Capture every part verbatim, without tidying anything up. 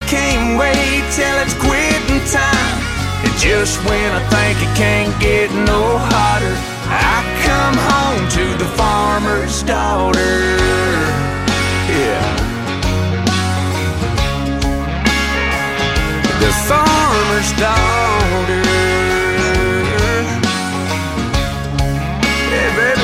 can't wait till it's quitting time. And just when I think it can't get no hotter, I come home to the farmer's daughter. Yeah. The farmer's daughter. Yeah, baby.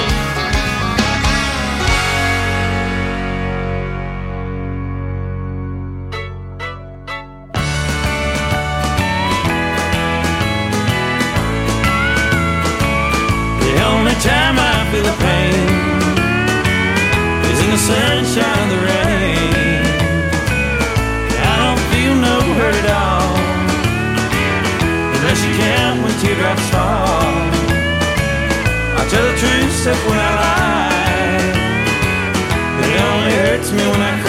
The only time I feel the pain is in the sunshine of the rain. I don't feel no hurt at all, unless you count when teardrops fall. I tell the truth except when I lie, but it only hurts me when I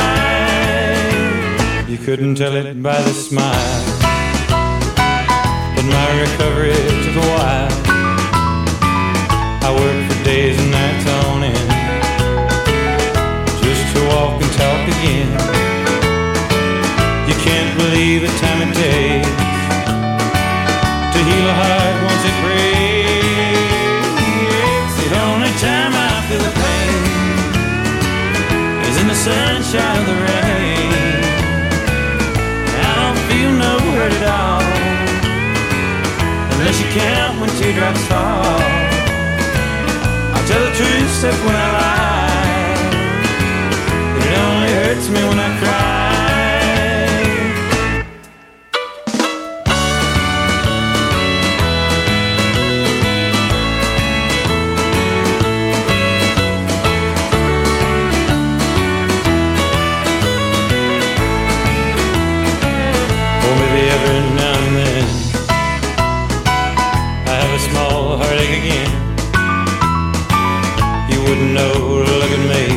cry. You couldn't tell it by the smile, but my recovery took a while. I worked for days and nights on end, just to walk and talk again. You can't believe the time it takes to heal a heart once it breaks. The only time I feel the pain is in the sunshine of the rain. I don't feel no hurt at all, unless you count when teardrops fall. I tell the truth except when I lie, but it only hurts me when I cry. Oh, maybe every now and then I have a small heartache again. You wouldn't know, look at me,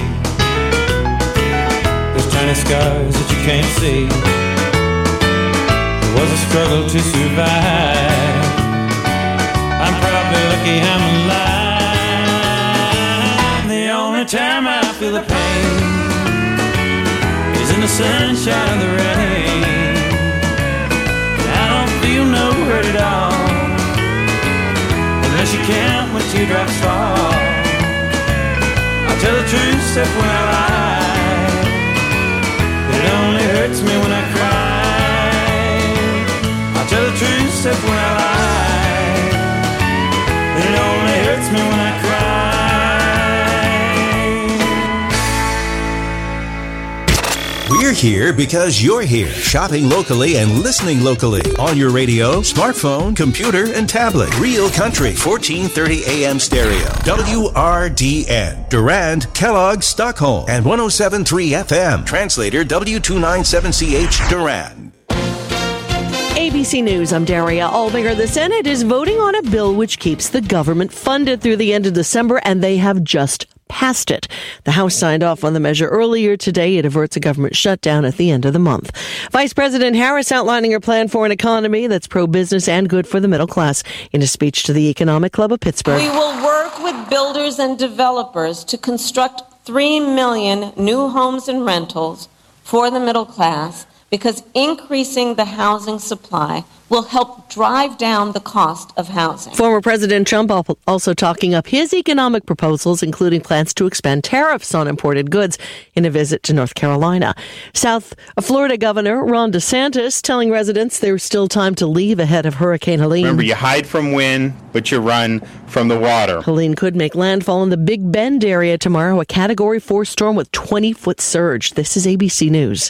those tiny scars that you can't see. It was a struggle to survive. I'm probably lucky I'm alive. The only time I feel the pain is in the sunshine of the rain. I don't feel no hurt at all, unless you count when teardrops fall. I tell the truth except when I lie, but it only hurts me when I cry. I tell the truth except when I lie, but it only hurts me when I cry. We're here because you're here, shopping locally and listening locally on your radio, smartphone, computer, and tablet. Real Country, fourteen thirty A M stereo. W R D N, Durand, Kellogg, Stockholm, and one oh seven point three F M. Translator W two ninety-seven C H, Durand. A B C News, I'm Daria Albinger. The Senate is voting on a bill which keeps the government funded through the end of December, and they have just passed it. The House signed off on the measure earlier today. It averts a government shutdown at the end of the month. Vice President Harris outlining her plan for an economy that's pro-business and good for the middle class in a speech to the Economic Club of Pittsburgh. We will work with builders and developers to construct three million new homes and rentals for the middle class, because increasing the housing supply will help drive down the cost of housing. Former President Trump also talking up his economic proposals, including plans to expand tariffs on imported goods in a visit to North Carolina. South Florida Governor Ron DeSantis telling residents there's still time to leave ahead of Hurricane Helene. Remember, you hide from wind, but you run from the water. Helene could make landfall in the Big Bend area tomorrow, a Category four storm with twenty-foot surge. This is A B C News.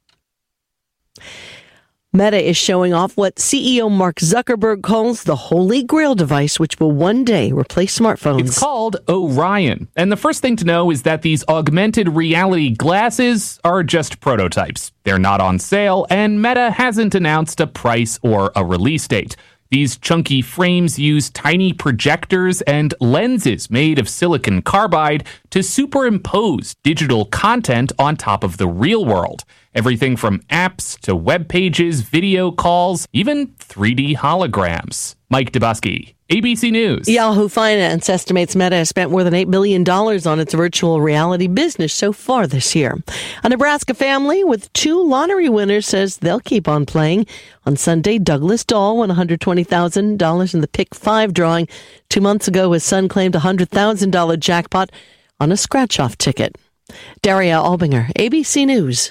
Meta is showing off what C E O Mark Zuckerberg calls the Holy Grail device, which will one day replace smartphones. It's called Orion. And the first thing to know is that these augmented reality glasses are just prototypes. They're not on sale, and Meta hasn't announced a price or a release date. These chunky frames use tiny projectors and lenses made of silicon carbide to superimpose digital content on top of the real world. Everything from apps to web pages, video calls, even three D holograms. Mike Dubusky, A B C News. Yahoo Finance estimates Meta has spent more than eight billion dollars on its virtual reality business so far this year. A Nebraska family with two lottery winners says they'll keep on playing. On Sunday, Douglas Dahl won one hundred twenty thousand dollars in the Pick five drawing. Two months ago, his son claimed a one hundred thousand dollars jackpot on a scratch-off ticket. Daria Albinger, A B C News.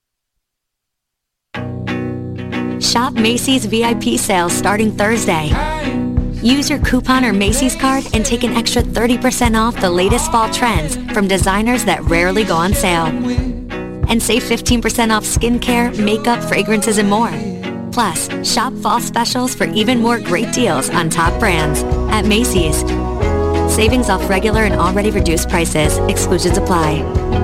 Shop Macy's V I P sales starting Thursday. Use your coupon or Macy's card and take an extra thirty percent off the latest fall trends from designers that rarely go on sale. And save fifteen percent off skincare, makeup, fragrances, and more. Plus, shop fall specials for even more great deals on top brands at Macy's. Savings off regular and already reduced prices. Exclusions apply.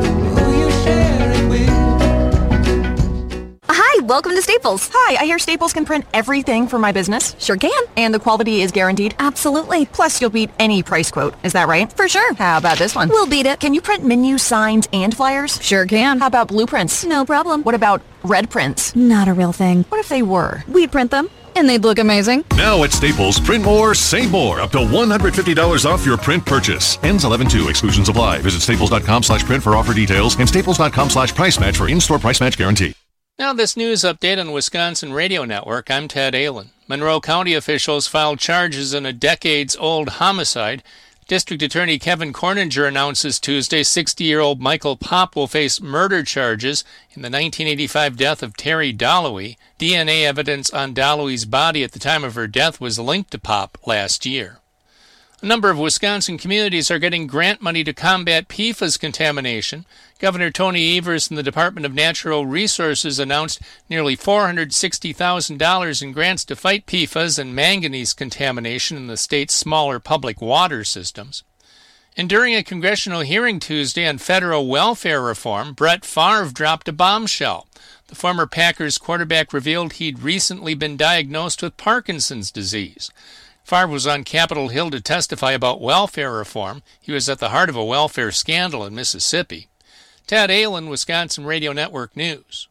Hi, welcome to Staples. Hi, I hear Staples can print everything for my business. Sure can. And the quality is guaranteed? Absolutely. Plus, you'll beat any price quote. Is that right? For sure. How about this one? We'll beat it. Can you print menus, signs, and flyers? Sure can. How about blueprints? No problem. What about red prints? Not a real thing. What if they were? We'd print them. And they'd look amazing. Now at Staples, print more, save more. Up to one hundred fifty dollars off your print purchase. Ends eleven two. Exclusions apply. Visit staples.com slash print for offer details and staples.com slash price match for in-store price match guarantee. Now this news update on Wisconsin Radio Network. I'm Ted Allen. Monroe County officials filed charges in a decades-old homicide. District Attorney Kevin Corninger announces Tuesday sixty-year-old Michael Popp will face murder charges in the nineteen eighty-five death of Terry Dalloway. D N A evidence on Dalloway's body at the time of her death was linked to Popp last year. A number of Wisconsin communities are getting grant money to combat P F A S contamination. Governor Tony Evers and the Department of Natural Resources announced nearly four hundred sixty thousand dollars in grants to fight P F A S and manganese contamination in the state's smaller public water systems. And during a congressional hearing Tuesday on federal welfare reform, Brett Favre dropped a bombshell. The former Packers quarterback revealed he'd recently been diagnosed with Parkinson's disease. Favre was on Capitol Hill to testify about welfare reform. He was at the heart of a welfare scandal in Mississippi. Ted Allen, Wisconsin Radio Network News.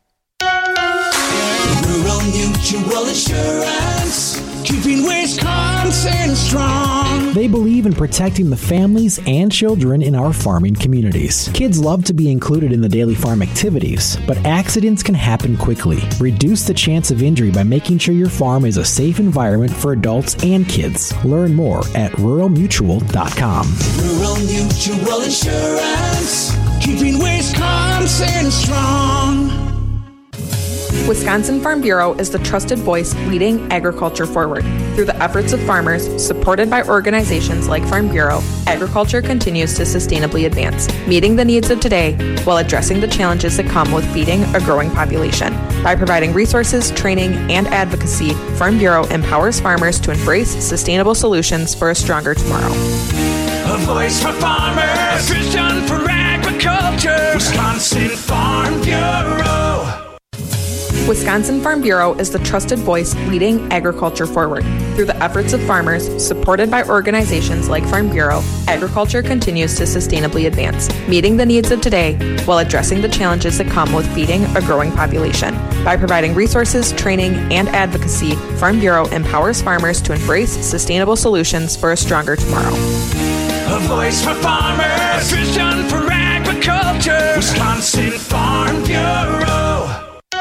Rural Mutual Insurance, keeping Wisconsin strong. They believe in protecting the families and children in our farming communities. Kids love to be included in the daily farm activities, but accidents can happen quickly. Reduce the chance of injury by making sure your farm is a safe environment for adults and kids. Learn more at rural mutual dot com. Rural Mutual Insurance, keeping Wisconsin strong. Wisconsin Farm Bureau is the trusted voice leading agriculture forward. Through the efforts of farmers, supported by organizations like Farm Bureau, agriculture continues to sustainably advance, meeting the needs of today while addressing the challenges that come with feeding a growing population. By providing resources, training, and advocacy, Farm Bureau empowers farmers to embrace sustainable solutions for a stronger tomorrow. A voice for farmers, a vision for agriculture. Wisconsin Farm Bureau. Wisconsin Farm Bureau is the trusted voice leading agriculture forward. Through the efforts of farmers, supported by organizations like Farm Bureau, agriculture continues to sustainably advance, meeting the needs of today while addressing the challenges that come with feeding a growing population. By providing resources, training, and advocacy, Farm Bureau empowers farmers to embrace sustainable solutions for a stronger tomorrow. A voice for farmers, a vision for agriculture. Wisconsin Farm Bureau.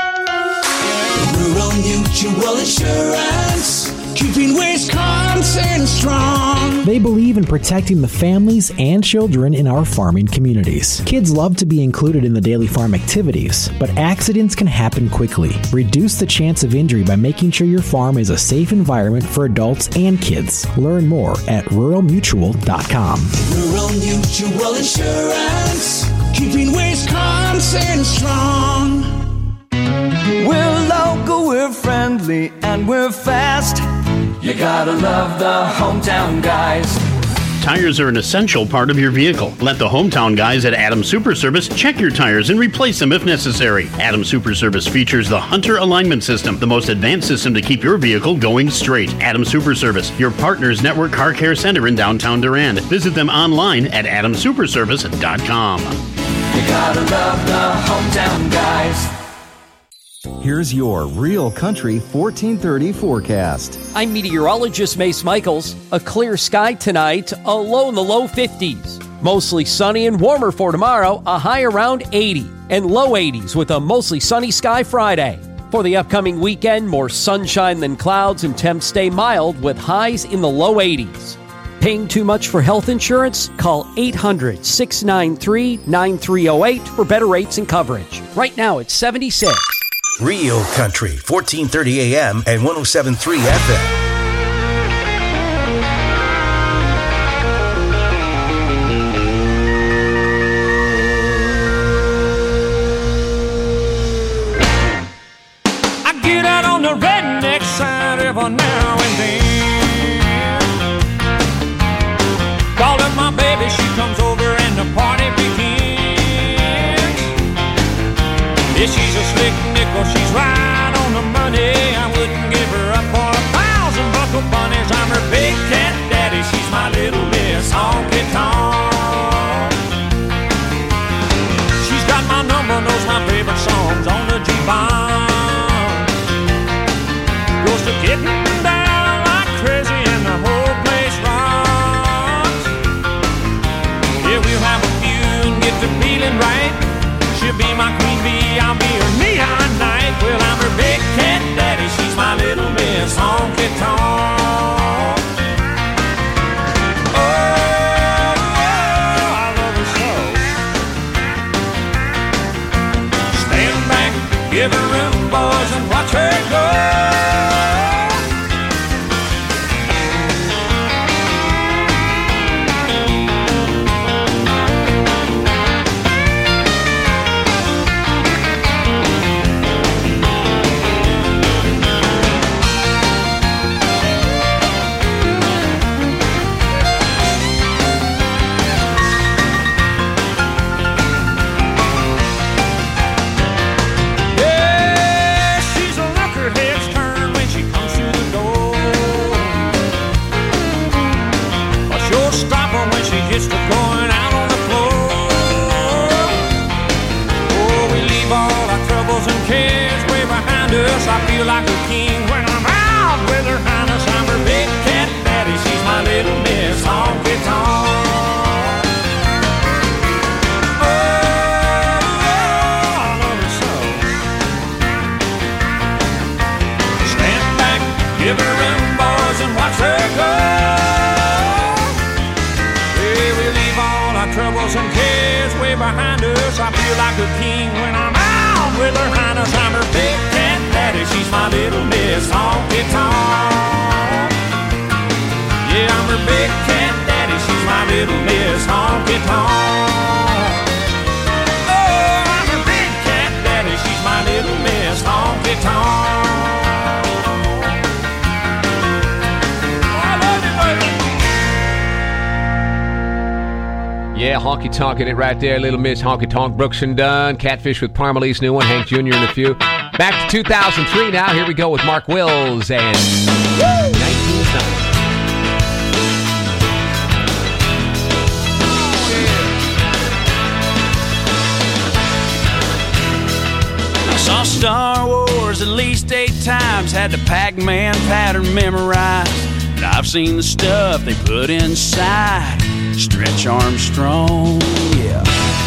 Rural Mutual Insurance, keeping Wisconsin strong. They believe in protecting the families and children in our farming communities. Kids love to be included in the daily farm activities, but accidents can happen quickly. Reduce the chance of injury by making sure your farm is a safe environment for adults and kids. Learn more at rural mutual dot com. Rural Mutual Insurance, keeping Wisconsin strong. We're local, we're friendly, and we're fast. You gotta love the hometown guys. Tires are an essential part of your vehicle. Let the hometown guys at Adams Super Service check your tires and replace them if necessary. Adams Super Service features the Hunter Alignment System, the most advanced system to keep your vehicle going straight. Adams Super Service, your partner's network car care center in downtown Durand. Visit them online at adams super service dot com. You gotta love the hometown guys. Here's your Real Country fourteen thirty forecast. I'm meteorologist Mace Michaels. A clear sky tonight, a low in the low fifties. Mostly sunny and warmer for tomorrow, a high around eighty. And low eighties with a mostly sunny sky Friday. For the upcoming weekend, more sunshine than clouds and temps stay mild with highs in the low eighties. Paying too much for health insurance? Call eight hundred, six nine three, nine three zero eight for better rates and coverage. Right now it's seventy-six. Real Country, fourteen thirty A M and one oh seven point three F M. I get out on the redneck side every now and then. Call up my baby, she comes over and the party begins. Yeah, she's a slick nickel, she's right on the money. I wouldn't give her up for a thousand buckle bunnies. I'm her big cat daddy, she's my little miss honky tonk. She's got my number, knows my favorite songs on the jukebox. Goes to getting down like crazy and the whole place rocks. Yeah, we'll have a few and get to feeling right. She'll be my queen bee, I'll be her neon knight. Well, I'm her big cat daddy, she's my little miss honky tonk. Oh, oh, I love her so. Stand back, give her room, boys, and watch her go. It's the going out on the floor. Oh, we leave all our troubles and cares way behind us. I feel like a king when I'm out with her highness. I'm her big cat daddy, she's my little miss honky tonk. Oh, oh, I love her so. Stand back, give her room, boys, and watch her go. Troubles and cares way behind us. I feel like a king when I'm out with her highness. I'm her big cat daddy, she's my little miss honky tonk. Yeah, I'm her big cat daddy, she's my little miss honky tonk. Oh, I'm her big cat daddy, she's my little miss honky tonk. Yeah, honky tonkin' it right there, Little Miss Honky Tonk. Brooks and Dunn, Catfish with Parmalee's new one, Hank Junior and a few. Back to two thousand three now. Here we go with Mark Wills and nineteen Suns. I saw Star Wars at least eight times, had the Pac-Man pattern memorized. And I've seen the stuff they put inside Stretch Armstrong, yeah.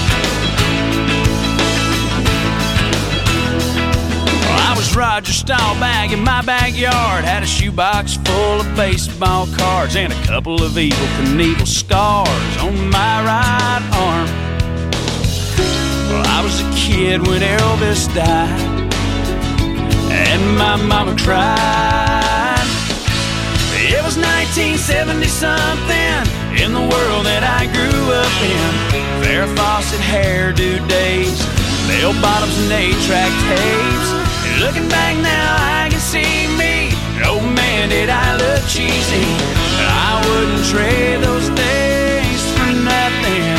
Well, I was Roger Staubach in my backyard, had a shoebox full of baseball cards and a couple of Evel Knievel scars on my right arm. Well, I was a kid when Elvis died, and my mama cried. It was nineteen seventy something in the world that I grew up in. Farrah Fawcett hairdo days, bell bottoms and eight-track tapes. And looking back now, I can see me. Oh man, did I look cheesy. I wouldn't trade those days for nothing.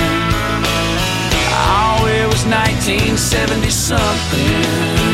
Oh, it was nineteen seventy something.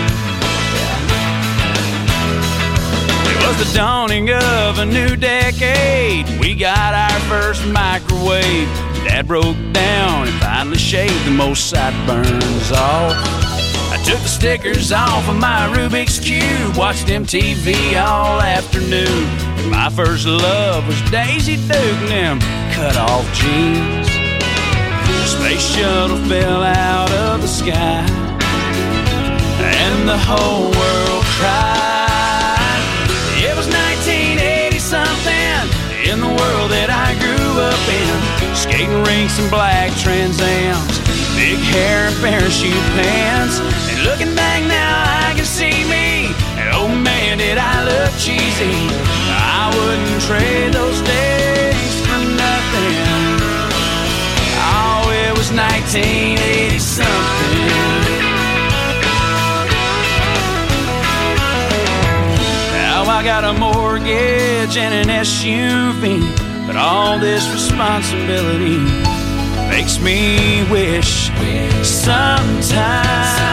It was the dawning of a new decade. We got our first microwave. Dad broke down and finally shaved the most sideburns off. I Took the stickers off of my Rubik's Cube, watched M T V all afternoon. My first love was Daisy Duke and them cut-off jeans. The space shuttle fell out of the sky, and the whole world cried. It was nineteen eighty-something in the world that I grew up in. Skating rinks and black Trans Ams, big hair and parachute pants. And looking back now, I can see me, and oh man, did I look cheesy. I wouldn't trade those days for nothing. Oh, it was nineteen eighty-something. Now I got a mortgage and an S U V, but all this responsibility makes me wish sometimes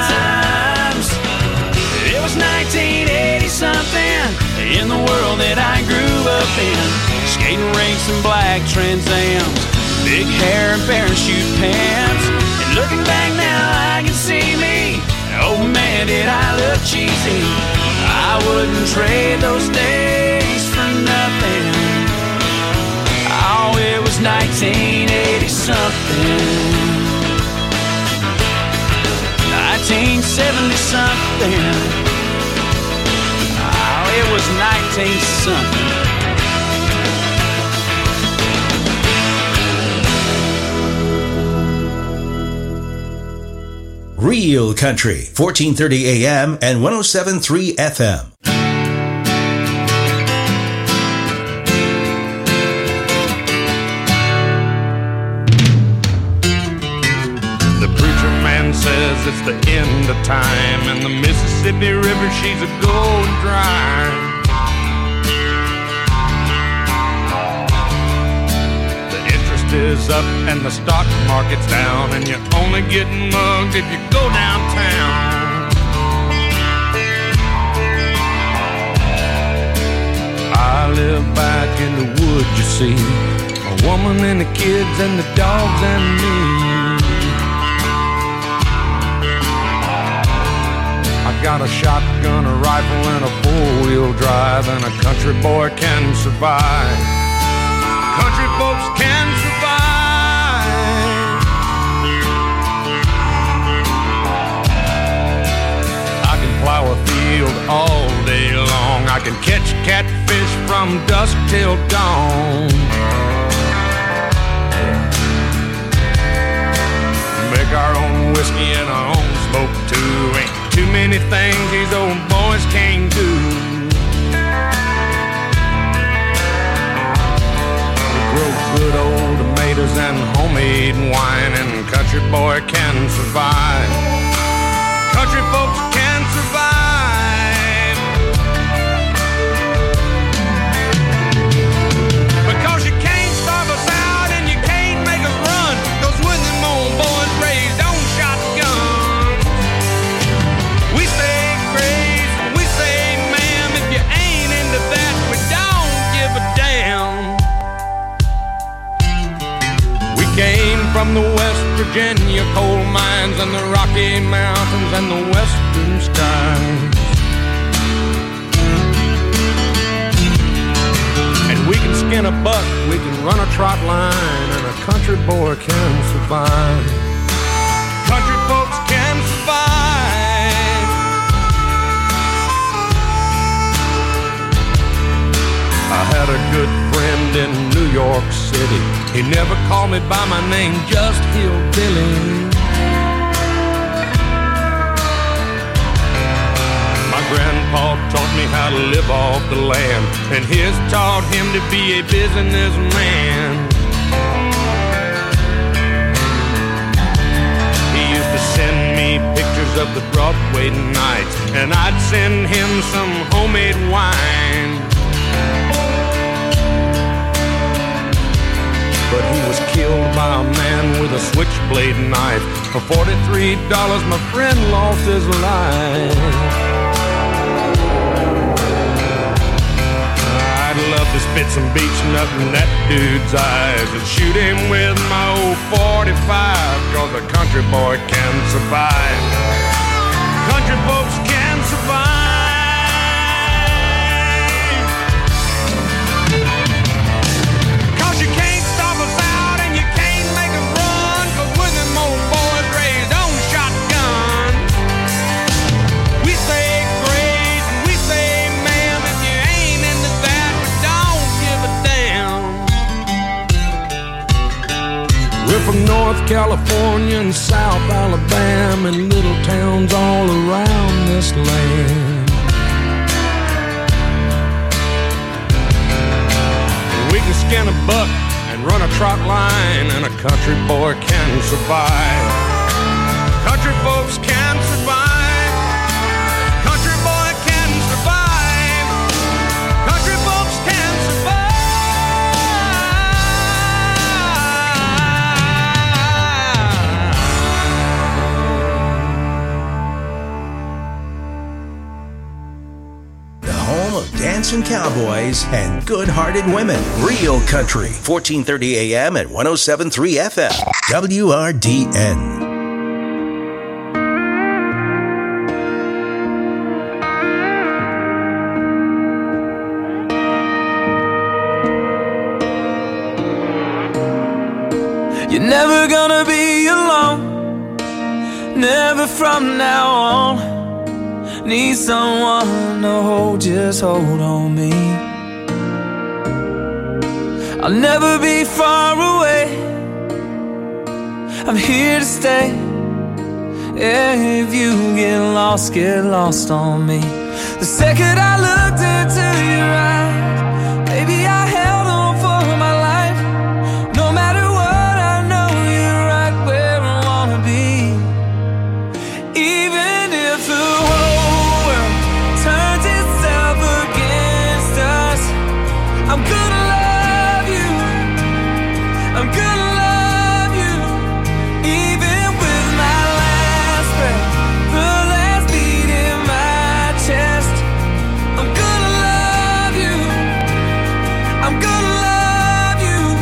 it was nineteen eighty-something in the world that I grew up in. Skating rinks and black Trans Ams, big hair and parachute pants. And looking back now, I can see me, and oh man, did I look cheesy. I wouldn't trade those days for nothing. Oh, it was nineteen eighty-something. nineteen seventy-something. Oh, it was nineteen-something. Real Country, fourteen thirty A M and one oh seven point three F M. The preacher man says it's the end of time, and the Mississippi River, she's a going dry. Is up and the stock market's down, and you're only getting mugged if you go downtown. I live back in the woods, you see, a woman and the kids and the dogs and me. I got a shotgun, a rifle, and a four-wheel drive, and a country boy can survive. Country folks can survive. I can plow a field all day long. I can catch catfish from dusk till dawn. Make our own whiskey and our own smoke too. Ain't too many things these old boys can't do. Good old tomatoes and homemade wine, and country boy can survive. Country folks can survive. Because you can't starve us out and you can't make us run, 'cause when them old boys raised on shotguns, we say grace, we say ma'am. If you ain't into that, we don't give a damn. Came from the West Virginia coal mines and the Rocky Mountains and the western skies. And we can skin a buck, we can run a trot line, and a country boy can survive. Country folks can survive. I had a good friend in New York City. He never called me by my name, just Hillbilly. My grandpa taught me how to live off the land, and his taught him to be a businessman. He used to send me pictures of the Broadway nights, and I'd send him some homemade wine. But he was killed by a man with a switchblade knife. For forty-three dollars, my friend lost his life. I'd love to spit some beach nut in that dude's eyes and shoot him with my old forty-five, 'cause a country boy can survive. country folks can survive. Cause you can't stop us out and you can't make us run, cause we're them old boys raised on shotgun. We say grace and we say ma'am if you ain't into that, but don't give a damn. We're from North California and South Alabama and little towns all around this land. We can skin a buck and run a trot line, and a country boy can survive. Country folks can survive. Country boy can survive. Country folks can survive. The home of dancing cowboys and good-hearted women. Real Country, fourteen thirty A M at one oh seven point three F M. W R D N. You're never gonna be alone, never from now on. Need someone to hold, just hold on me. I'll never be far away, I'm here to stay. If you get lost, get lost on me. The second I looked into your eyes, baby, I held on for my life. No matter what, I know you're right where I wanna be. Even if the whole world turns itself against us, I'm gonna love you, I'm gonna love you. Even with my last breath, the last beat in my chest, I'm gonna love you, I'm gonna love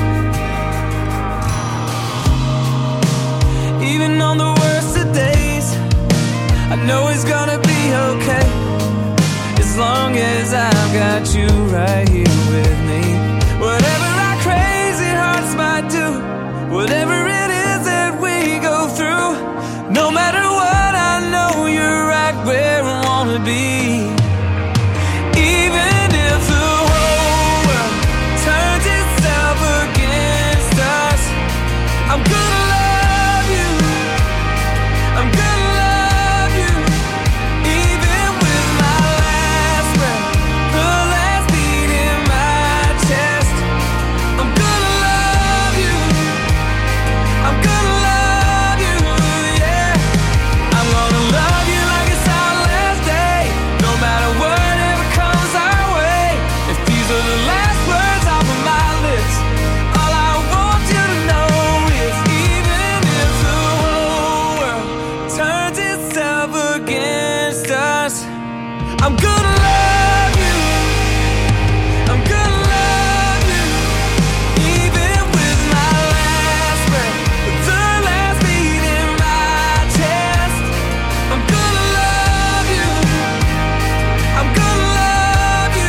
you. Even on the worst of days, I know it's gonna be okay, as long as I've got you right here with me. Whatever our crazy hearts might do, whatever it is that we go through, no matter what, I know you're right where I wanna be. Even if the whole world turns itself against us, I'm gonna love you, I'm gonna love you. Even with my last breath, the last beat in my chest, I'm gonna love you, I'm gonna love you, yeah. I'm gonna love you like it's our last day, no matter whatever comes our way. If these are the last words off of my lips, all I want you to know is even if the whole world turns itself against us, I'm gonna love you, I'm gonna love you. Even with my last breath, the last beat in my chest, I'm gonna love you, I'm gonna love you.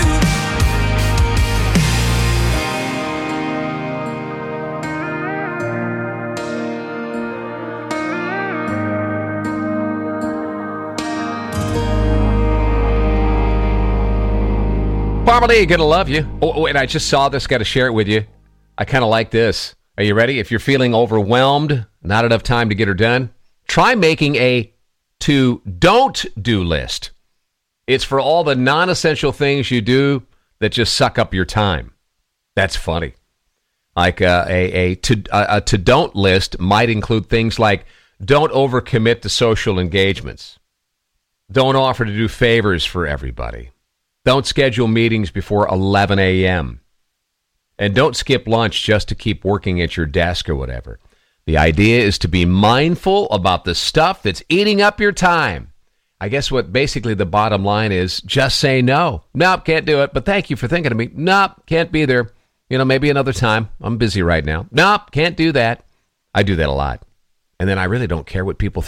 Parmalee, gonna love you. Oh, oh, and I just saw this, got to share it with you. I kind of like this. Are you ready? If you're feeling overwhelmed, not enough time to get her done, try making a to don't do list. It's for all the non-essential things you do that just suck up your time. That's funny. Like uh, a a to a, a to don't list might include things like don't overcommit to social engagements, don't offer to do favors for everybody, don't schedule meetings before eleven a.m., and don't skip lunch just to keep working at your desk or whatever. The idea is to be mindful about the stuff that's eating up your time. I guess what basically the bottom line is, just say no. Nope, can't do it, but thank you for thinking of me. Nope, can't be there. You know, maybe another time. I'm busy right now. Nope, can't do that. I do that a lot. And then I really don't care what people think.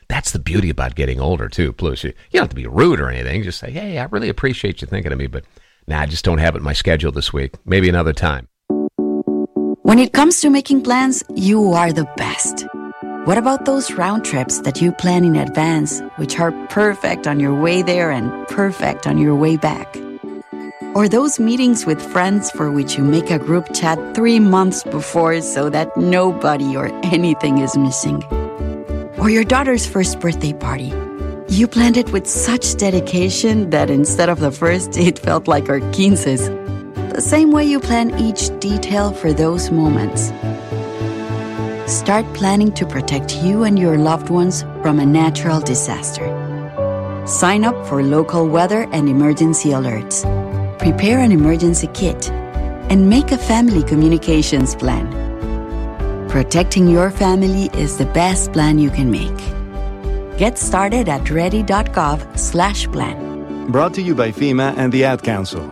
That's the beauty about getting older, too. Plus, you, you don't have to be rude or anything. Just say, hey, I really appreciate you thinking of me, but nah, I just don't have it in my schedule this week. Maybe another time. When it comes to making plans, you are the best. What about those round trips that you plan in advance, which are perfect on your way there and perfect on your way back? Or those meetings with friends for which you make a group chat three months before so that nobody or anything is missing? Or your daughter's first birthday party. You planned it with such dedication that instead of the first, it felt like our quinces. The same way you plan each detail for those moments. Start planning to protect you and your loved ones from a natural disaster. Sign up for local weather and emergency alerts. Prepare an emergency kit. And make a family communications plan. Protecting your family is the best plan you can make. Get started at ready.gov slash plan. Brought to you by FEMA and the Ad Council.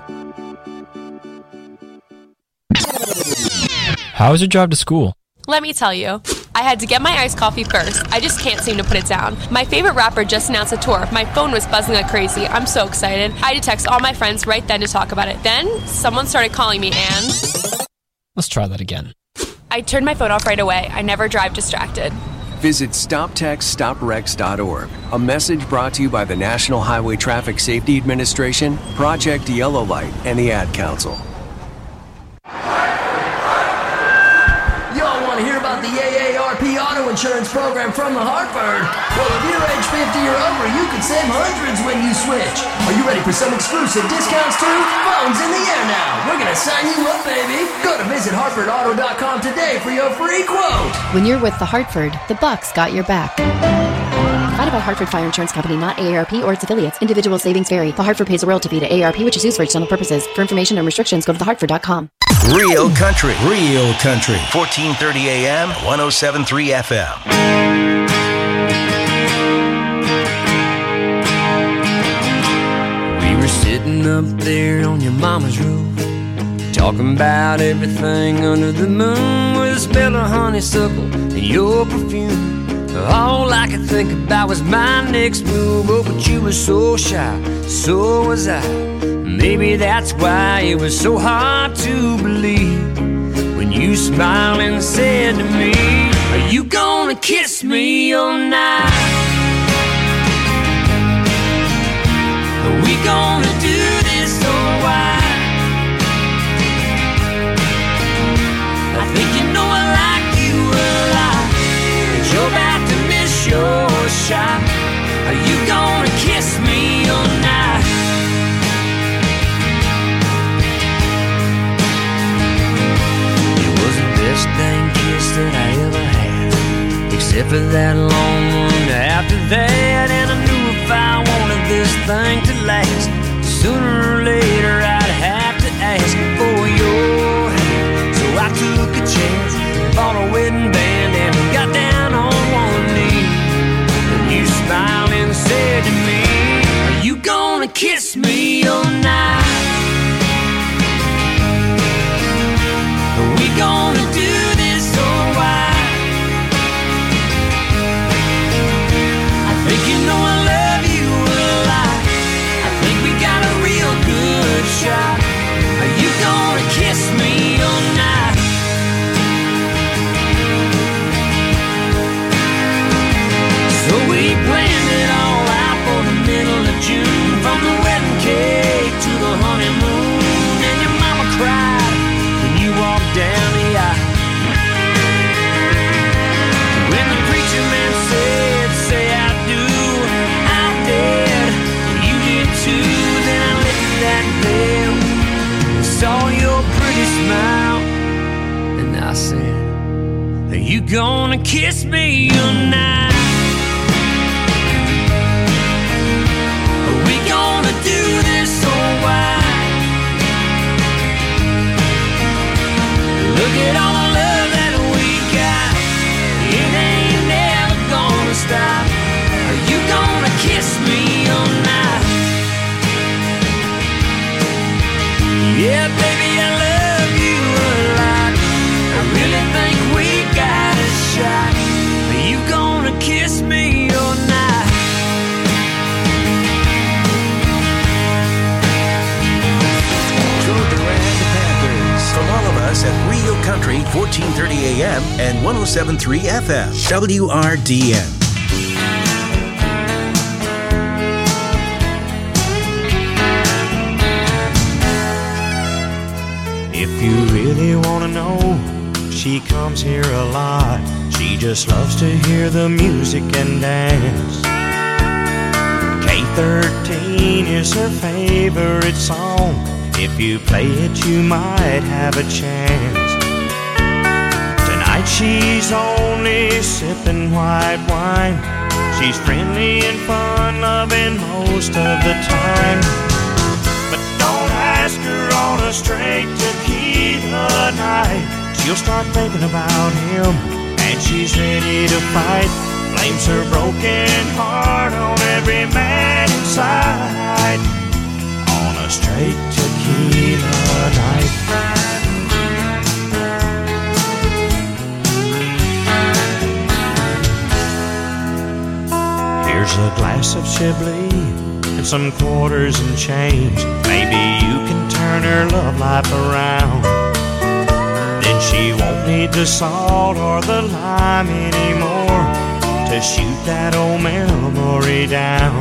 How was your drive to school? Let me tell you, I had to get my iced coffee first. I just can't seem to put it down. My favorite rapper just announced a tour. My phone was buzzing like crazy. I'm so excited. I had to text all my friends right then to talk about it. Then, someone started calling me and... Let's try that again. I turned my phone off right away. I never drive distracted. Visit stop text stop wrecks dot org. A message brought to you by the National Highway Traffic Safety Administration, Project Yellow Light, and the Ad Council. Y'all want to hear about the A A R P Auto Insurance Program from the Hartford? Well, if you're age fifty or over, you can save hundreds when you switch. Are you ready for some exclusive discounts too? Phone's in the air now. We're going to sign you up, baby. Go to visit hartford auto dot com today for your free quote. When you're with the Hartford, the Bucks got your back. Provided by Hartford Fire Insurance Company, not A A R P or its affiliates. Individual savings vary. The Hartford pays a royalty fee to A A R P, which is used for external purposes. For information and restrictions, go to the hartford dot com. Real country, real country. fourteen thirty A M, one oh seven point three F M. We were sitting up there on your mama's roof, talking about everything under the moon, with a smell of honeysuckle and your perfume. All I could think about was my next move. Oh, but you were so shy, so was I. Maybe that's why it was so hard to believe when you smiled and said to me, are you gonna kiss me all night? Are we gonna do this or why? I think you know I like you a lot, but you're about to miss your shot. Are you gonna kiss me all night? Best dang kiss that I ever had, except for that long one after that. And I knew if I wanted this thing to last, sooner or later I'd have to ask for your hand. So I took a chance, bought a wedding band, and got down on one knee. And you smiled and said to me, are you gonna kiss me all night? Are we gonna do this or why? I think you know I love you a lot. I think we got a real good shot. Are you gonna kiss me all night? So we planned it all out for the middle of June, from the wedding cake to the honeymoon. And your mama cried walk down the aisle. When the preacher man said, say I do, I did, you did too. Then I lifted that veil and saw your pretty smile, and I said, are you gonna kiss me tonight? Are we gonna do this or why? Look at all the love that we got, it ain't never gonna stop. Are you gonna kiss me all night? Yeah, baby, I love you a lot. I really think we got a shot. Are you gonna kiss Country, fourteen thirty A M and one oh seven point three F M. W R D N. If you really want to know, she comes here a lot. She just loves to hear the music and dance. K thirteen is her favorite song. If you play it, you might have a chance. Tonight she's only sipping white wine. She's friendly and fun-loving most of the time. But don't ask her on a straight tequila night. She'll start thinking about him, and she's ready to fight. Blames her broken heart on every man inside. On a straight tequila night. Here's a glass of Chablis and some quarters and change. Maybe you can turn her love life around. Then she won't need the salt or the lime anymore to shoot that old memory down.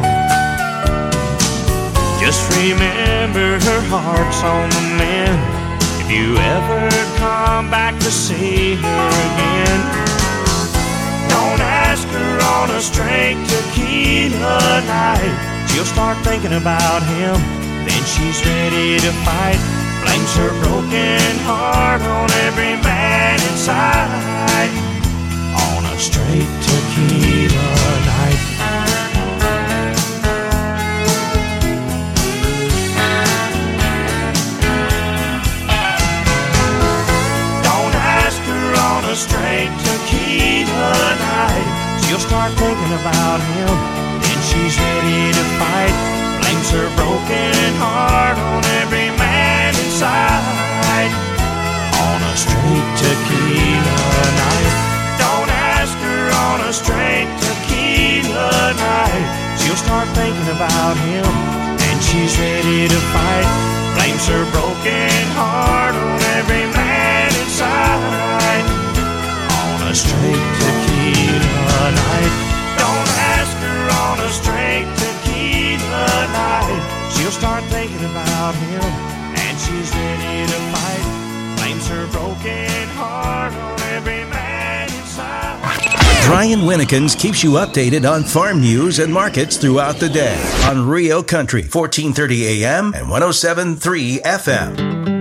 Just remember her heart's on the mend. If you ever come back to see her again, don't ask her on a straight tequila night. She'll start thinking about him, then she's ready to fight. Blames her broken heart on every man inside. On a straight tequila night. Don't ask her on a straight tequila night. She'll start thinking about him, then she's ready to fight. Blames her broken heart on every man inside. On a straight tequila night. Don't ask her on a straight tequila night. She'll start thinking about him, and she's ready to fight. Blames her broken heart on every man inside. On a straight tequila night. Don't ask her on a straight tequila night. She'll start thinking about him, and she's ready to fight. Blames her broken heart on every man inside. Brian Winnekins keeps you updated on farm news and markets throughout the day on Rio Country, fourteen thirty A M and one oh seven point three F M.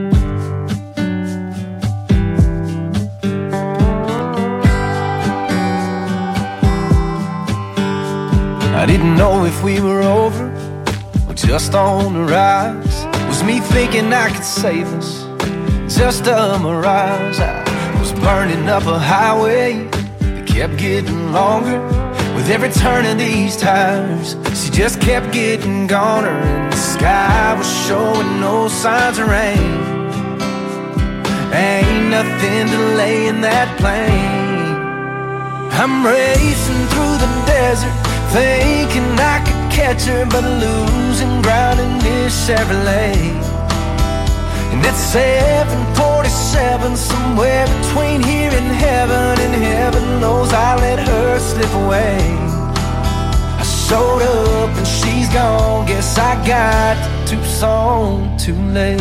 I didn't know if we were over or just on the rise. Was me thinking I could save us, just a mirage. I was burning up a highway that kept getting longer with every turn of these tires. She just kept getting goner, and the sky was showing no signs of rain. Ain't nothing delaying that plane. I'm racing through the desert, thinking I could catch her, but losing ground in this Chevrolet. And it's seven forty-seven, somewhere between here and heaven, and heaven knows I let her slip away. I showed up and she's gone, guess I got to Tucson too late.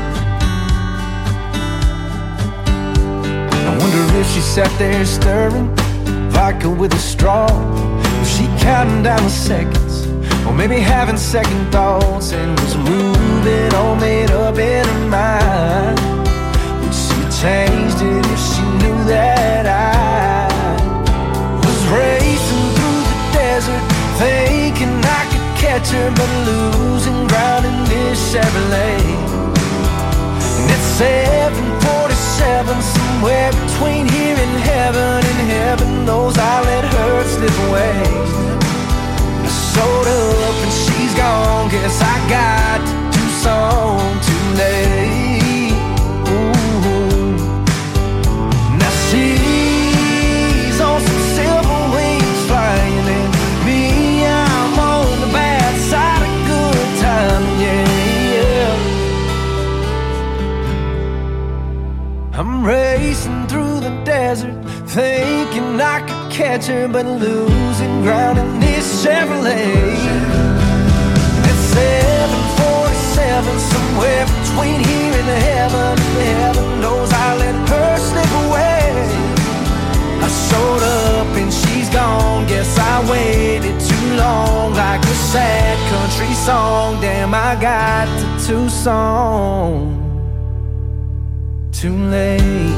I wonder if she sat there stirring vodka with a straw. Was she counting down the seconds, or maybe having second thoughts, and was moving all made up in her mind? Would she have changed it if she knew that I was racing through the desert, thinking I could catch her, but losing ground in this Chevrolet? And it's seven forty-seven, somewhere between here and heaven, and heaven knows I let her slip away. I showed up and she's gone, guess I got to Tucson too late. Ooh. Now she's on some silver wings flying, and me, I'm on the bad side of good time, yeah, yeah. I'm racing racing through the desert, thinking I could catch her, but losing ground in this Chevrolet. At seven forty-seven, somewhere between here and heaven, heaven knows I let her slip away. I showed up and she's gone, guess I waited too long, like a sad country song. Damn, I got to Tucson too late.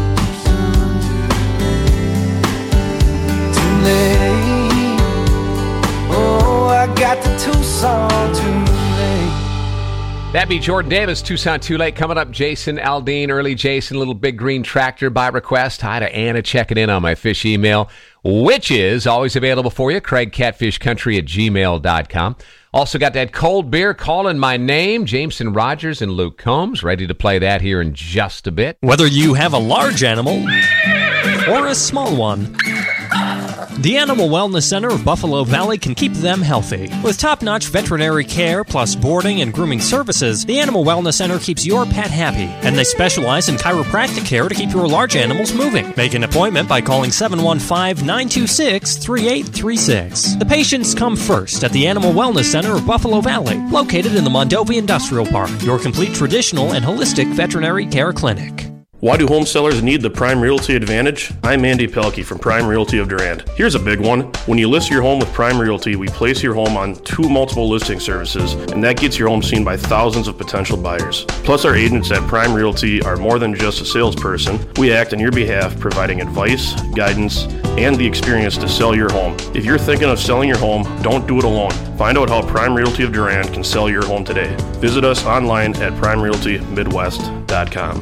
Too late. Oh, I got to Tucson too late. That'd be Jordan Davis, Tucson Too Late. Coming up, Jason Aldean, early Jason, little big green tractor by request. Hi to Anna checking in on my fish email, which is always available for you, Craig Catfish Country at gmail dot com. Also got that cold beer calling my name, Jameson Rogers and Luke Combs, ready to play that here in just a bit. Whether you have a large animal or a small one, the Animal Wellness Center of Buffalo Valley can keep them healthy. With top-notch veterinary care plus boarding and grooming services, the Animal Wellness Center keeps your pet happy, and they specialize in chiropractic care to keep your large animals moving. Make an appointment by calling seven one five, nine two six, three eight three six. The patients come first at the Animal Wellness Center of Buffalo Valley, located in the Mondovi Industrial Park, your complete traditional and holistic veterinary care clinic. Why do home sellers need the Prime Realty Advantage? I'm Andy Pelkey from Prime Realty of Durand. Here's a big one. When you list your home with Prime Realty, we place your home on two multiple listing services, and that gets your home seen by thousands of potential buyers. Plus, our agents at Prime Realty are more than just a salesperson. We act on your behalf, providing advice, guidance, and the experience to sell your home. If you're thinking of selling your home, don't do it alone. Find out how Prime Realty of Durand can sell your home today. Visit us online at prime realty midwest dot com.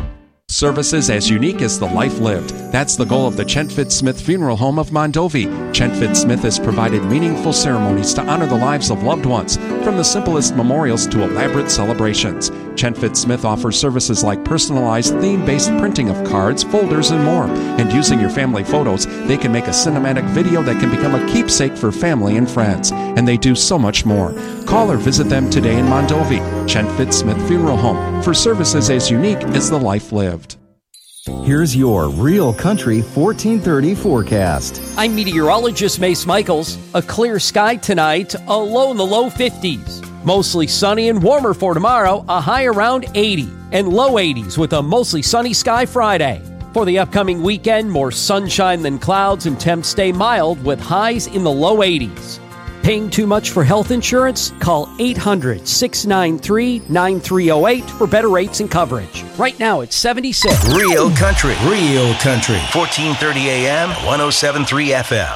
Services as unique as the life lived. That's the goal of the Chentfit Smith Funeral Home of Mondovi. Chentfit Smith has provided meaningful ceremonies to honor the lives of loved ones, from the simplest memorials to elaborate celebrations. Chentfit Smith offers services like personalized theme-based printing of cards, folders, and more. And using your family photos, they can make a cinematic video that can become a keepsake for family and friends. And they do so much more. Call or visit them today in Mondovi. Chentfit Smith Funeral Home, for services as unique as the life lived. Here's your Real Country fourteen thirty forecast. I'm meteorologist Mace Michaels. A clear sky tonight, a low in the low fifties. Mostly sunny and warmer for tomorrow, a high around eighty. And low eighties with a mostly sunny sky Friday. For the upcoming weekend, more sunshine than clouds and temps stay mild with highs in the low eighties. Paying too much for health insurance? Call eight hundred, six nine three, nine three zero eight for better rates and coverage. Right now it's seventy-six. Real Country. Real Country. fourteen thirty A M, one oh seven point three F M.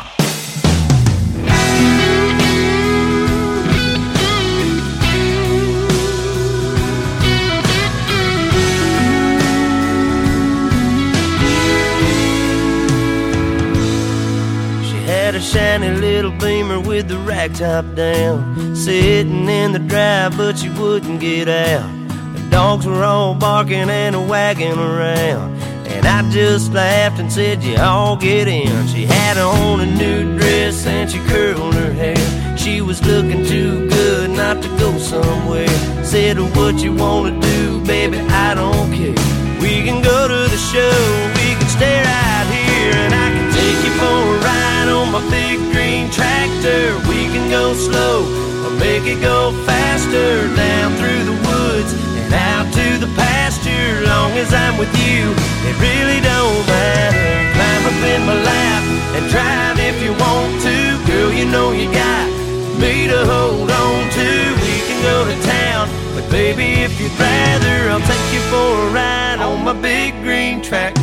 A shiny little Beamer with the rack top down, sitting in the drive, but she wouldn't get out. The dogs were all barking and wagging around, and I just laughed and said, you all get in. She had on a new dress and she curled her hair. She was looking too good not to go somewhere. Said, what you wanna do, baby, I don't care. We can go to the show, we can stay right here, and I can take you for a ride on my big green tractor. We can go slow or make it go faster, down through the woods and out to the pasture. Long as I'm with you, it really don't matter. Climb up in my lap and drive if you want to. Girl, you know you got me to hold on to. We can go to town, but baby, if you'd rather, I'll take you for a ride on my big green tractor.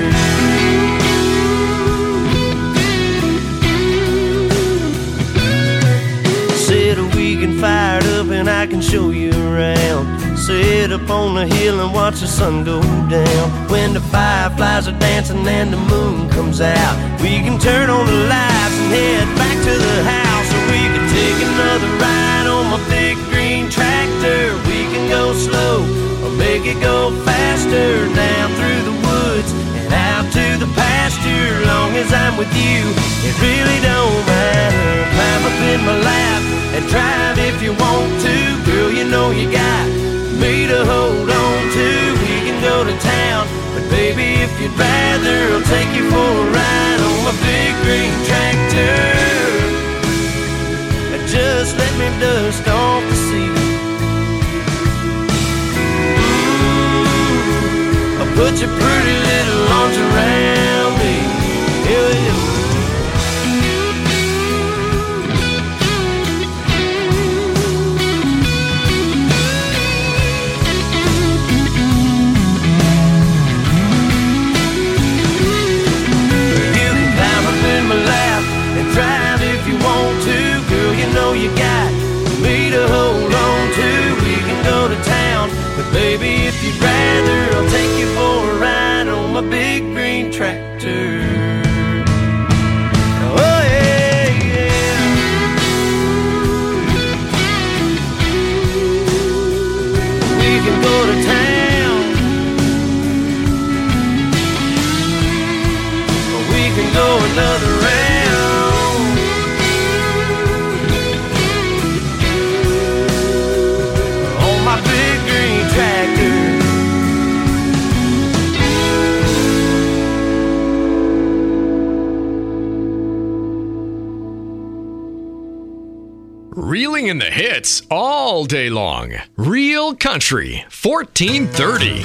Said we can fire it up and I can show you around. Sit up on the hill and watch the sun go down. When the fireflies are dancing and the moon comes out, we can turn on the lights and head back to the house. Or we can take another ride on my big green tractor. We can go slow or make it go faster, down through the woods and out to the pasture. Long as I'm with you, it really don't matter. Climb up in my lap and drive if you want to. Girl, you know you got me to hold on to. We can go to town, but But baby, if you'd rather, I'll take you for a ride on my big green tractor. Just let me dust off the seat. Ooh, I'll put your pretty little arms around me. Hell yeah. You got me to hold on to. We can go to town, but baby, if you'd rather, I'll take you for a ride on my big green tractor. Oh yeah, yeah. We can go to town, or we can go another round. Reeling in the hits all day long. Real Country, fourteen thirty.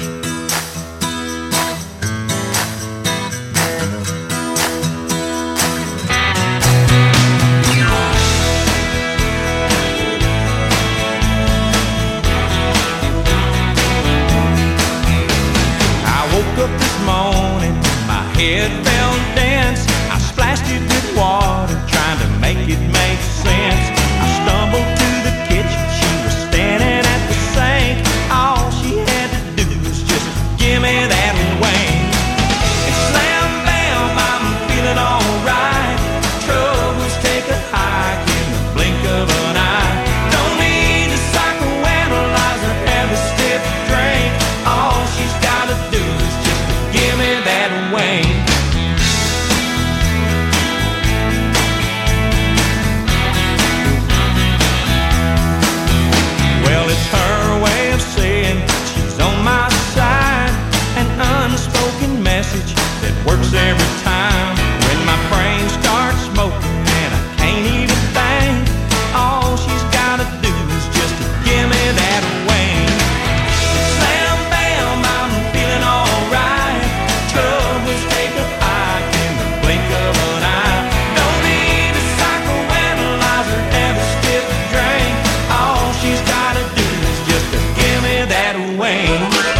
I woke up this morning, my head felt dense. I splashed it with water, trying to make it make sense. Stumbled to the kitchen, she was standing at the sink. All she had to do was just give me that wing. And slam bam, I'm feeling alright. Troubles take a hike in the blink of an eye. Don't need to psychoanalyze or have a stiff drink. All she's gotta do is just give me that wing. Well, it's her way of saying she's on my side. An unspoken message that works every time. When my brain starts smoking and I can't even think, all she's gotta do is just give me that wing. Slam bam, I'm feeling alright. Troubles take a hike in the blink of an eye. Don't need a psychoanalyze or have a stiff drink. All she's gotta do is just to give me that wing.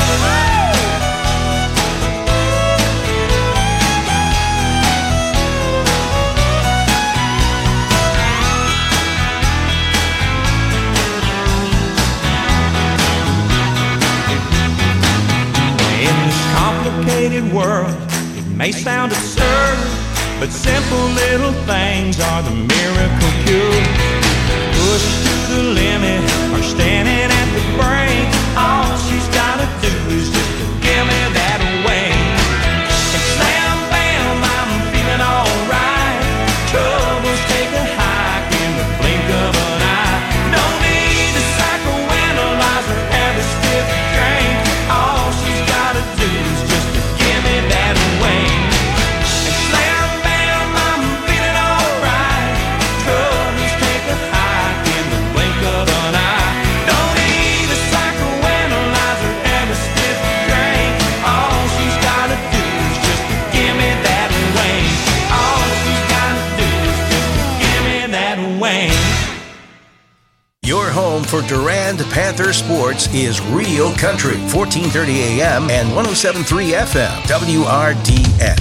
In this complicated world, it may sound absurd, but simple little things are the miracle cure. Pushed to the limit or standing at the brink, all she's gotta do is just to give me that wing. And slam bam, I'm feeling alright. Troubles take a hike in the blink of an eye. No need to psychoanalyze or have a stiff drink. All she's gotta do is just to give me that wing. And slam bam, I'm feeling alright. Troubles take a hike in the blink of an eye. Don't need a psychoanalyze or have a stiff drink. All she's gotta do is just to give me that wing. All she's gotta do is just to give me that wing. Your home for Durand Panther sports is Real Country, fourteen thirty A M and one oh seven point three F M, W R D N.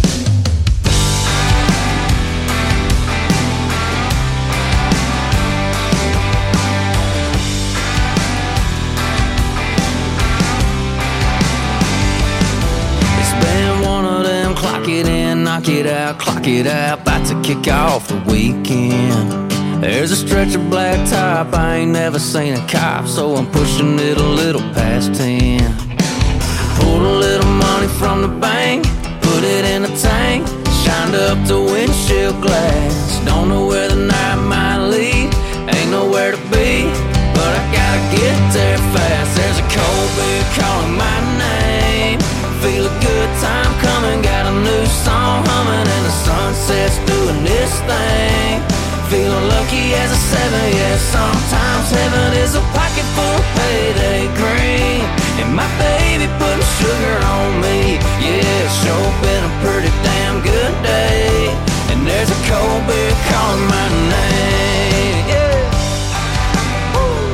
It's been one of them clock it in, knock it out, clock it out, about to kick off the weekend. There's a stretch of black top, I ain't never seen a cop, so I'm pushing it a little past ten. Pulled a little money from the bank, put it in a tank, shined up the windshield glass. Don't know where the night might lead, ain't nowhere to be, but I gotta get there fast. There's a cold beer calling my name, feel a good time sunset's doing this thing. Feeling lucky as a seven, yeah. Sometimes heaven is a pocket full of payday green. And my baby putting sugar on me. Yeah, it's sure been a pretty damn good day. And there's a cold beer calling my name. Yeah. Woo.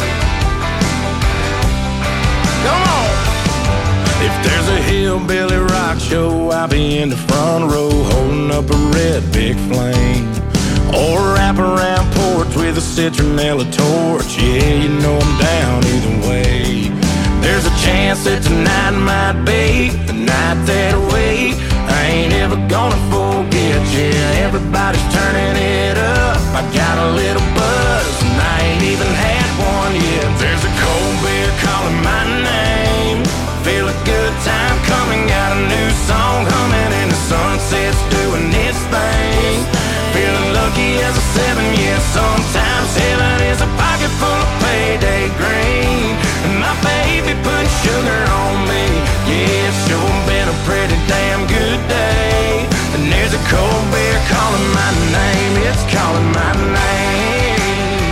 Come on. If there's a hillbilly rock show, I'll be in the front row holding up a red big flame. Or wrap around porch with a citronella torch. Yeah, you know I'm down either way. There's a chance that tonight might be the night that I wait. I ain't ever gonna forget, yeah. Everybody's turning it up. I got a little buzz and I ain't even had one yet. There's a cold beer calling my name. Feel a good time coming, got a new song humming, and the sunset's doing its thing. Feeling lucky as a seven, yeah. Sometimes heaven is a pocket full of payday green. And my baby put sugar on me. Yeah, it's sure been a pretty damn good day. And there's a cold beer calling my name. It's calling my name.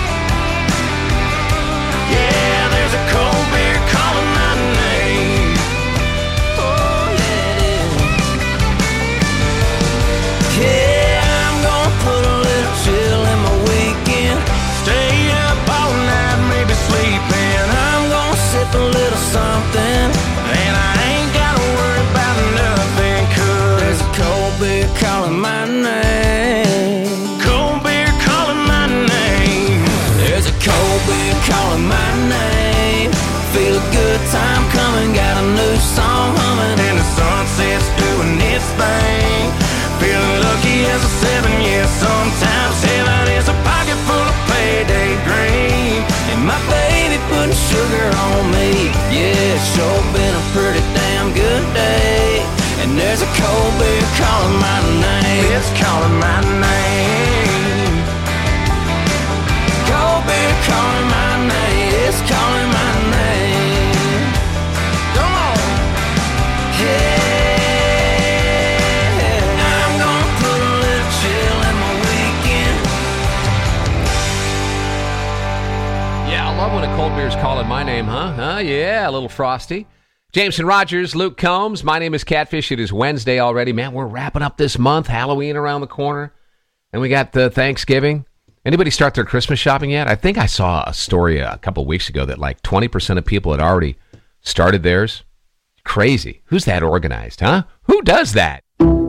Yeah, there's a cold beer calling my name. Oh, yeah, it is. Yeah. Put a little chill in my weekend. Stay up all night, maybe sleeping. I'm gonna sip a little something, and I ain't gotta worry about nothing, 'cause there's a cold beer calling my name. Cold beer calling my name. There's a cold beer calling my name. Feel a good time coming, got a new song humming, and the sunset's doing its thing. Feeling lucky as a seven, yeah. Sometimes heaven is a pocket full of payday green. And my baby putting sugar on me. Yeah, it's sure been a pretty damn good day. And there's a cold beer calling my name. It's calling my name. Cold beer calling my name. It's calling my name. Come on. Yeah. I love when a cold beer's calling my name, huh? Huh? Yeah, a little frosty. Jameson Rogers, Luke Combs. My name is Catfish. It is Wednesday already. Man, we're wrapping up this month. Halloween around the corner. And we got the Thanksgiving. Anybody start their Christmas shopping yet? I think I saw a story a couple of weeks ago that like twenty percent of people had already started theirs. Crazy. Who's that organized, huh? Who does that?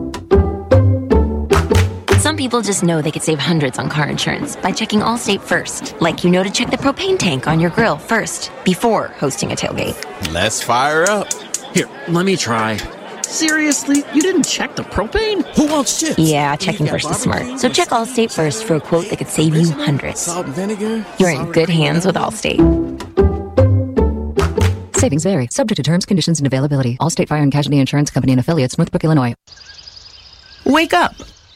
Some people just know they could save hundreds on car insurance by checking Allstate first. Like you know to check the propane tank on your grill first before hosting a tailgate. Let's fire up. Here, let me try. Seriously? You didn't check the propane? Who wants chips? Yeah, checking first is smart. So check Allstate first for a quote that could save you hundreds. Salt and vinegar? You're in good hands with Allstate. Savings vary. Subject to terms, conditions, and availability. Allstate Fire and Casualty Insurance Company and affiliates, Northbrook, Illinois. Wake up.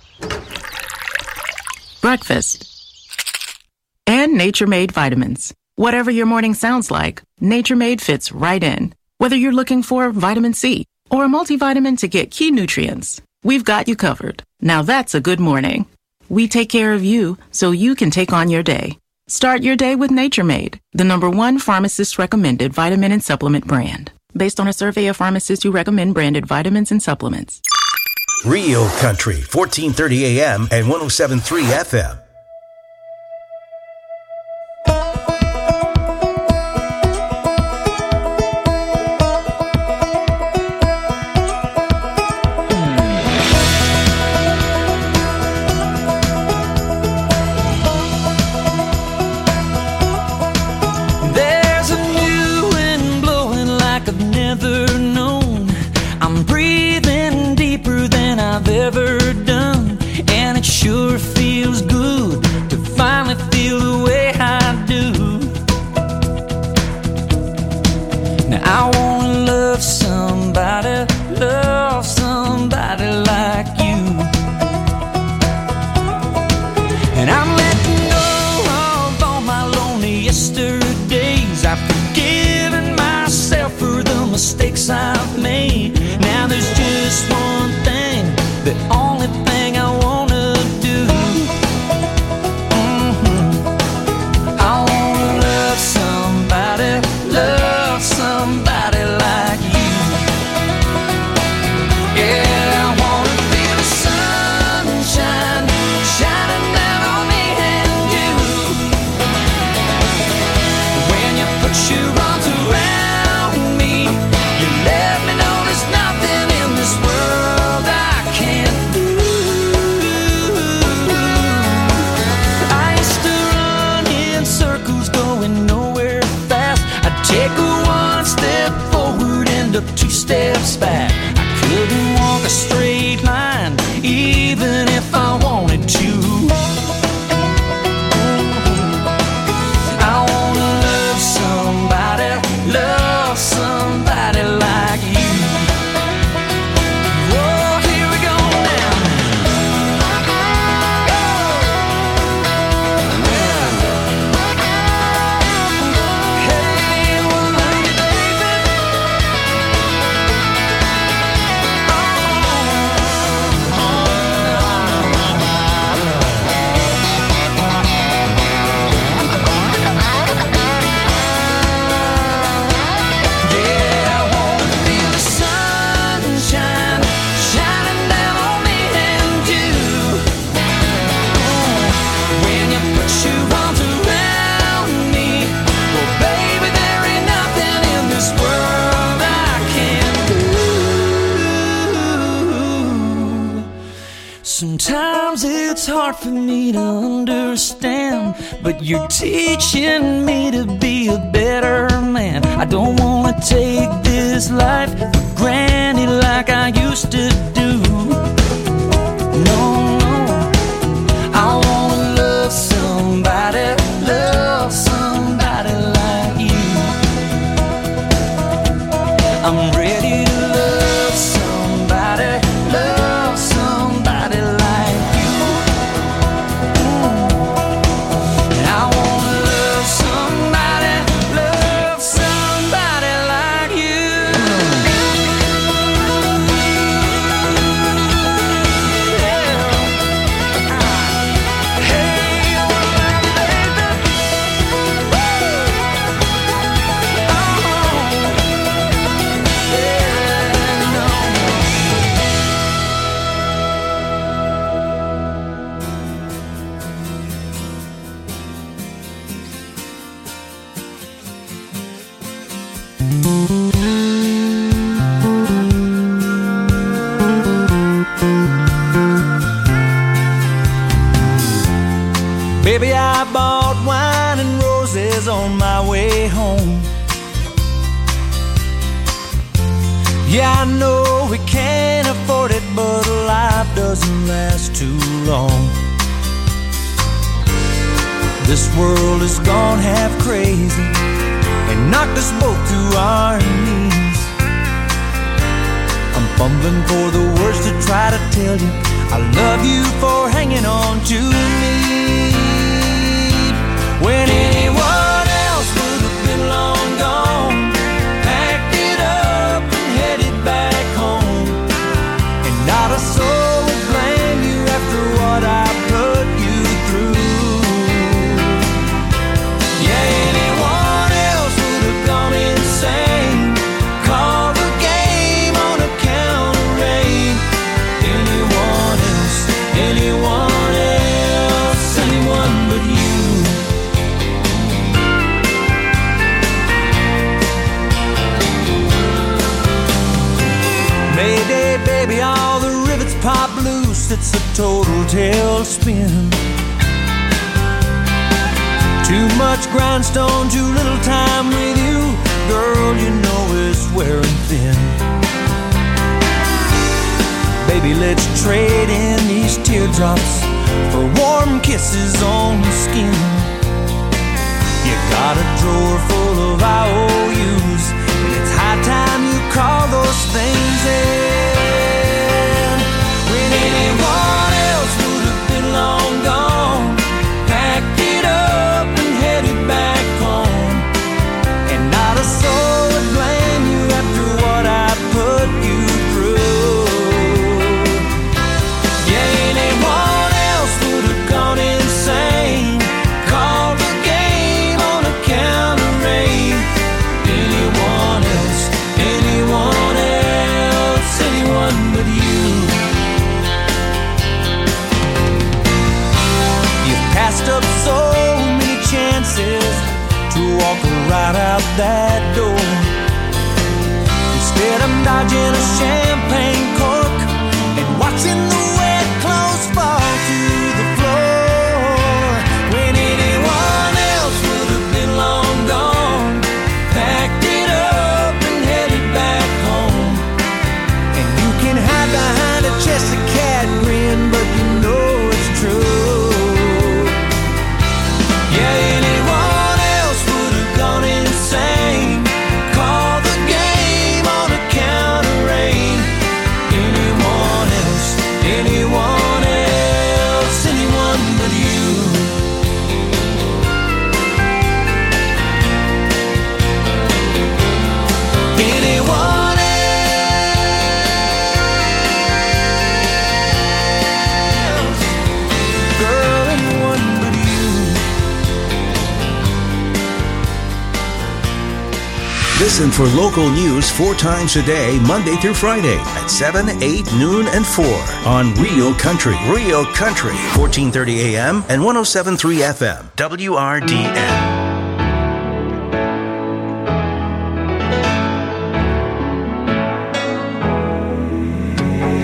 Breakfast. And Nature Made vitamins. Whatever your morning sounds like, Nature Made fits right in. Whether you're looking for vitamin C or a multivitamin to get key nutrients, we've got you covered. Now that's a good morning. We take care of you so you can take on your day. Start your day with Nature Made, the number one pharmacist recommended vitamin and supplement brand. Based on a survey of pharmacists who recommend branded vitamins and supplements. Real Country, fourteen thirty A M and one oh seven point three F M. There's a new wind blowing like I've never known. I'm breathing deeper than I've ever done, and it sure feels good to finally feel the way I do. Now I wanna love somebody, love somebody like you, and I'm letting go of all my lonely yesterdays. I've forgiven myself for the mistakes I've made. Now there's just one thing, the only thing I want Sometimes it's hard for me to understand, but you're teaching me to be a better man. I don't wanna take this life for granted like I used to do. No, no, I wanna love somebody, love somebody like you. I'm ready to love somebody, love somebody like you. Mm. I wanna love somebody, love somebody like you. Baby, I bought wine and roses on my way home. Yeah, I know we can't afford it, but life doesn't last too long. This world has gone half crazy and knocked us both to our knees. I'm fumbling for the words to try to tell you I love you for hanging on to me. When anyone else would have been long gone, packed it up and headed back home, and not a soul would blame you after what I put you through. Yeah, anyone else would have gone insane, called the game on account of rain. Anyone else, anyone else, anyone but you. Mayday, baby, all the rivets pop loose. It's a total tailspin. Too much grindstone, too little time with you. Girl, you know it's wearing thin. Baby, let's trade in these teardrops for warm kisses on the skin. You got a drawer full of I O Us, and it's high time you call those things in. When anyone else would have been long gone, packed it up and headed back home, and not a soul would blame you after what I put you through. Yeah, anyone else would have gone insane, called the game on account of rain. Anyone else, anyone else, anyone but you. You've passed up so many chances to walk right out that door. Instead, I'm dodging a champagne cork and watching the wet clothes fall to the floor. When anyone else would have been long gone, packed it up and headed back home, and you can hide behind a chested cat grin, but you know it's true. Yeah, anyone else would have gone insane, called the game on account of rain. Anyone else, anyone else, anyone but you. Anyone else, girl, anyone but you. Listen for local news four times a day, Monday through Friday at seven, eight, noon, and four on Real Country. Real Country, fourteen thirty A M and one oh seven point three F M, W R D N.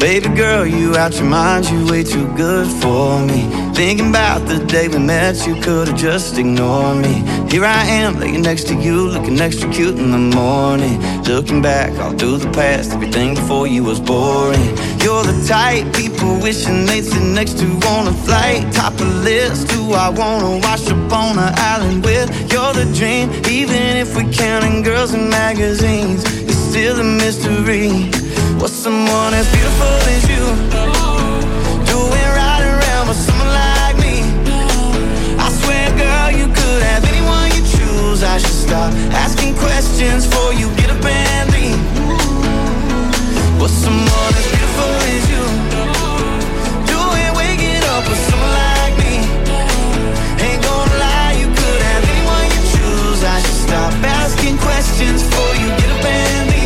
Baby girl, you out your mind, you way too good for me. Thinking about the day we met, you could've just ignored me. Here I am, laying next to you, looking extra cute in the morning. Looking back all through the past, everything before you was boring. You're the type people wishing they'd sit next to on a flight. Top of the list, who I wanna wash up on an island with. You're the dream, even if we're counting girls in magazines. It's still a mystery. What's someone as beautiful as you doing right around with someone like me? I swear, girl, you could have anyone you choose. I should stop asking questions before you get up and leave. What's someone as beautiful as you doing waking up with someone like me? Ain't gonna lie, you could have anyone you choose. I should stop asking questions before you get up and leave.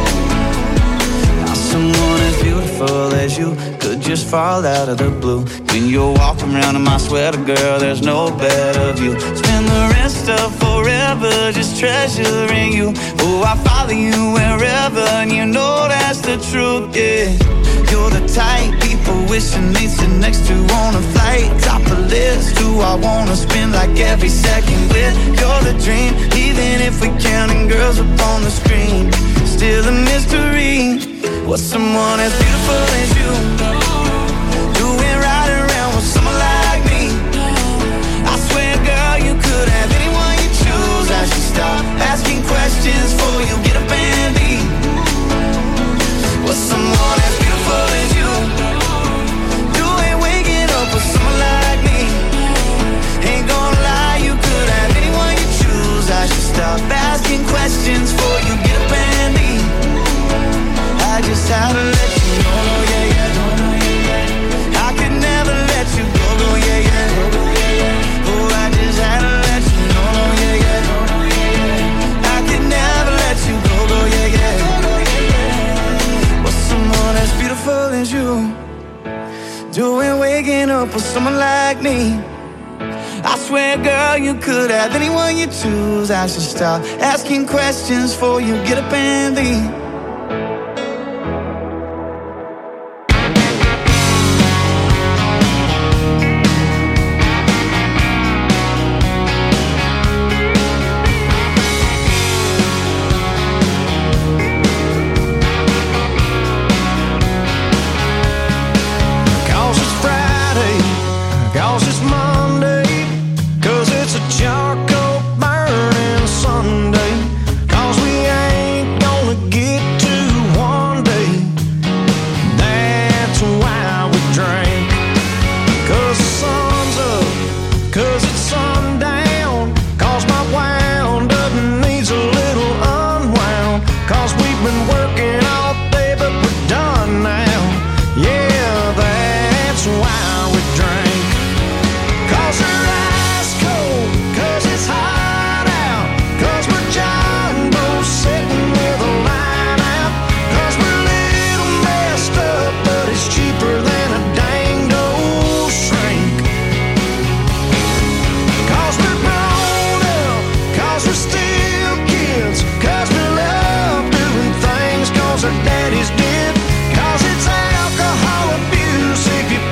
Someone as beautiful as you could just fall out of the blue. When you're walking around in my sweater, girl, there's no better view. Spend the rest of forever just treasuring you. Oh, I follow you wherever, and you know that's the truth, yeah. You're the type people wishing they'd sit next to on a flight. Top of the list, who I wanna spend like every second with. You're the dream, even if we're counting girls up on the screen. Still a mystery. What's someone as beautiful as you doing right around with someone like me? I swear, girl, you could have anyone you choose. I should stop asking questions before you get up and leave. What's someone as beautiful as you doing waking up with someone like me? Ain't gonna lie, you could have anyone you choose. I should stop asking questions before you get up and leave. I just had to let you know, no, yeah, yeah, no, no, yeah, yeah. I could never let you go, go, yeah, yeah, go, go, yeah, yeah. Oh, I just had to let you know, no, yeah, yeah, no, no, yeah, yeah. I could never let you go, go, yeah, yeah, go, go, yeah, yeah. What's someone as beautiful as you doing waking up with someone like me? I swear, girl, you could have anyone you choose. I should stop asking questions before you get up and leave.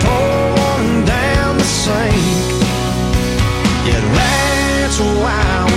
Wow.